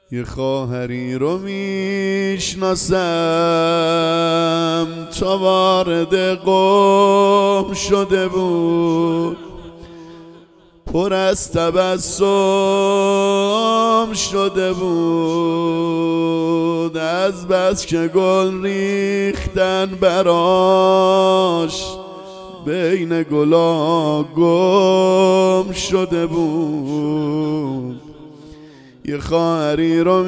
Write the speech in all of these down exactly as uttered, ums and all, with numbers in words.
یه خواهری رو میشناسم تا وارد قم شده بود، پر از تبسم شده بود، از بس که گل ریختن براش بین گلا گم شده بود. یه خواهری رو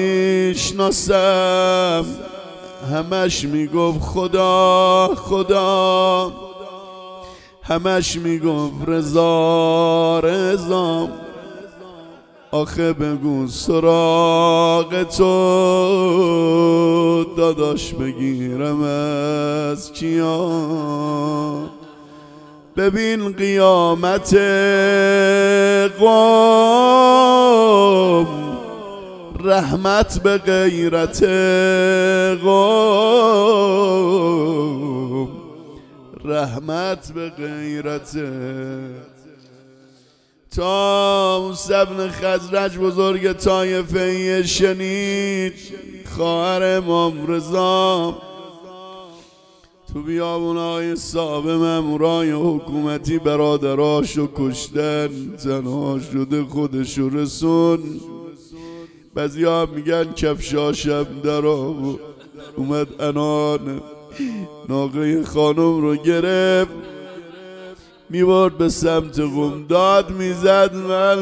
میشناسم همش میگفت خدا خدا، همش میگفت رضا رضا، آخه بگو سراغ تو داداش بگیرم از کیا؟ ببین قیامت قوم رحمت به غیرت قوم، رحمت به غیرت. تا موسی بن خزرج بزرگ طایفه شنید خواهر امام رضا تو بیابونای صاحب مامورای حکومتی برادراشو کشتن، تنها شده خودشو رسون. بعضیا میگن کفشاشم در آورد، اومد انان ناقه خانم رو گرفت میبرد به سمت قم، داد میزد من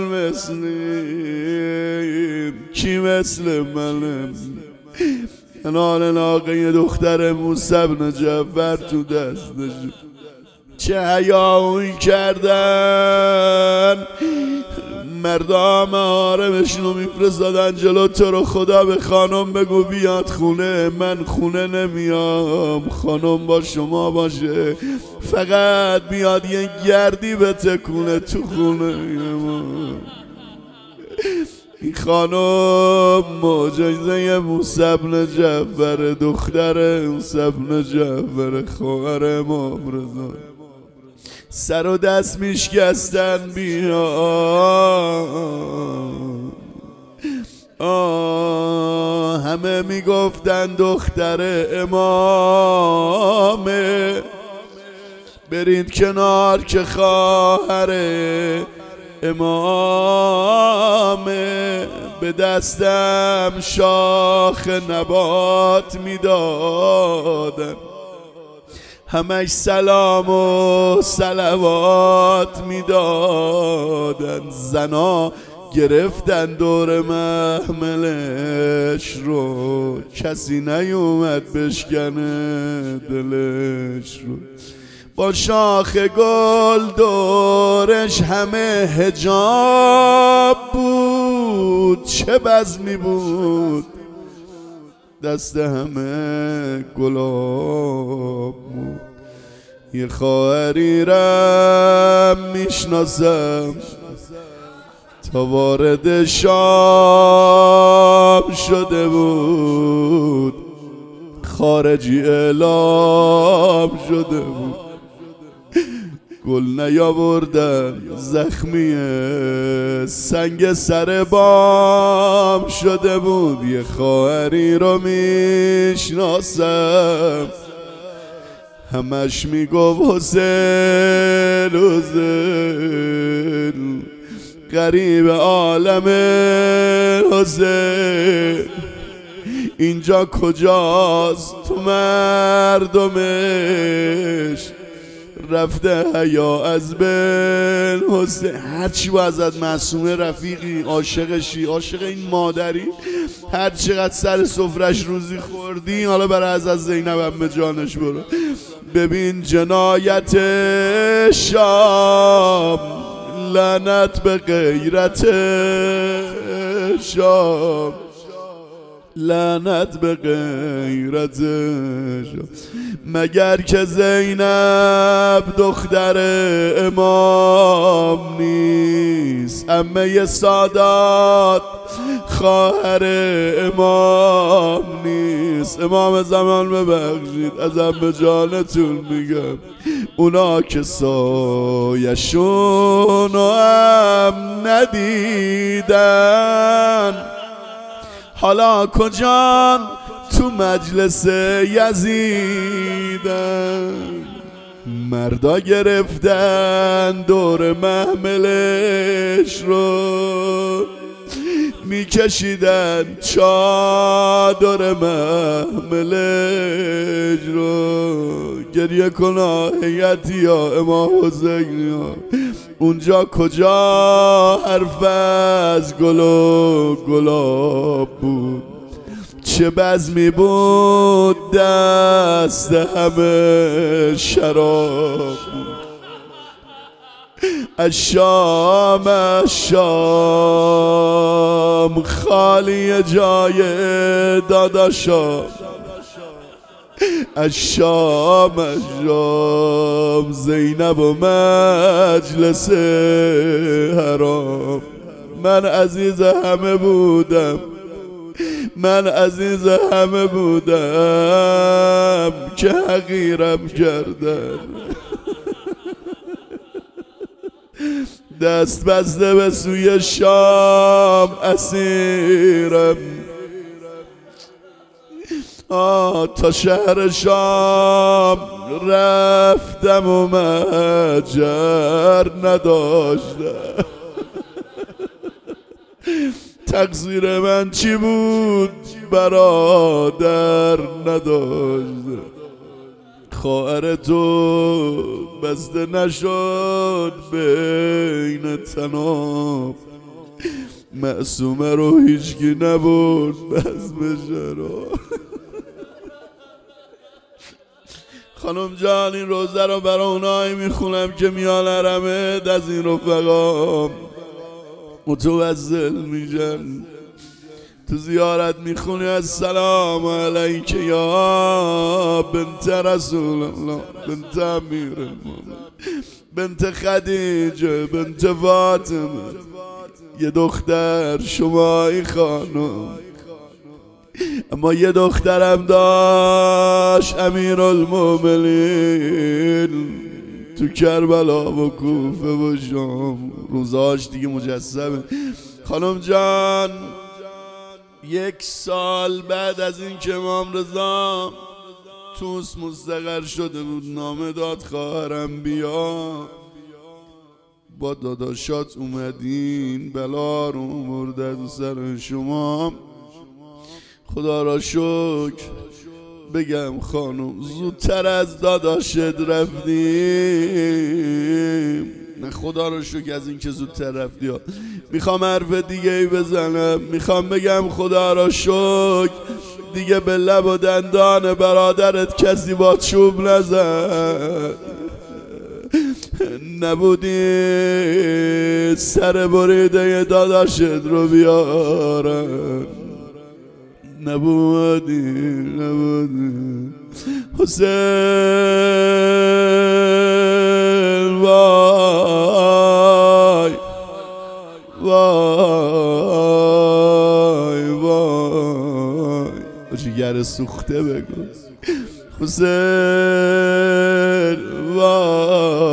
مثلیم، کی مثل منم؟ انان ناقه دختر موسی بن جعفر تو دستش، چه حیایی کردن مردم حرمشونو میفرستادن جلو تو رو خدا به خانم بگو بیاد خونه، من خونه نمیام، خانم با شما باشه، فقط بیاد یه گردی به تکونه تو خونه ما. این خانم معجزه موسی بن جعفر، دختر موسی بن جعفر خواهر امام رضا، سر و دست میشکستن بیا آه، همه میگفتن دختر امامه، برید کنار که خواهر امامه. به دستم شاخ نبات میدادن، همش سلام و صلوات میدادن، زنا گرفتن دور محملش رو، کسی نیومد بشکنه دلش رو. با شاخ گل دورش همه حجاب بود، چه بزمی بود، دست همه گلاب بود. یه خواهری رم میشناسم تا وارد شام شده بود، خارجی اعلام شده بود، گل نیاوردن زخمیه، سنگ سر بام شده بود. یه خواهری رو میشناسم همش میگفت حسین حسین، غریب عالم حسین، اینجا کجاست تو مردمش، رفته حیا از بین حسین. هرچی با ازت معصومه رفیقی، عاشقشی، عاشق این مادری، هر چقدر سر سفرش روزی خوردی، حالا برای ازت زینب هم به جانش برو. ببین جنایت شام، لعنت به غیرت شام، لعنت به غیرتش. مگر که زینب دختر امام نیست، عمه سادات خواهر امام نیست. امام زمان ببخشید ازم به جانتون میگم، اونا که سایشون هم ندیدن، حالا کجان؟ تو مجلس یزیدن، مردا گرفتن دور محملش رو، میکشیدن چادر محملش رو. گریه کن هیئتی ها امام حسینی ها، اونجا کجا حرف از گل و گلاب بود؟ چه بزمی بود دست همه شراب بود. الشام الشام خالی جای داداشام، الشام الشام زینب و مجلس حرام. من عزیز همه بودم، من عزیز همه بودم که حقیرم کردن. دست بسته به سوی شام اسیرم، آه تا شهر شام رفتم و مجر نداشتم. تقصیر من چی بود برادر نداشتم. خواهر تو بسته نشد بین تناب، معصومه رو هیچکی نبود بزم شراب. خانم جان این روزه رو برای اونایی میخونم که میان حرمه از این رفقام متوسل میشن. تو زیارت میخونی السلام علیک یا بنت رسول الله، بنت امیر المؤمنین، بنت خدیجه، بنت فاطمه، یه دختر شمایی خانم. اما یه دخترم داشت امیر المؤمنین تو کربلا و کوفه و شام، روزاش دیگه مجسمه. خانم جان یک سال بعد از این که امام رضا توس مستقر شده بود، نامه داد خواهرم بیا با داداشات اومدین، بلا رو مرده تو سر شما. خدا را شکر بگم خانم زودتر از داداشت رفتیم. نه خدا رو شکر از این که زودتر رفتی ها. میخوام حرف دیگه ای بزنم، میخوام بگم خدا را شکر دیگه به لب و دندان برادرت کسی با چوب نزد. نبودی سر بریده داداشت رو بیارن، نبودی نبودی حسین. وای وای وای جگر سوخته بگو حسین. وای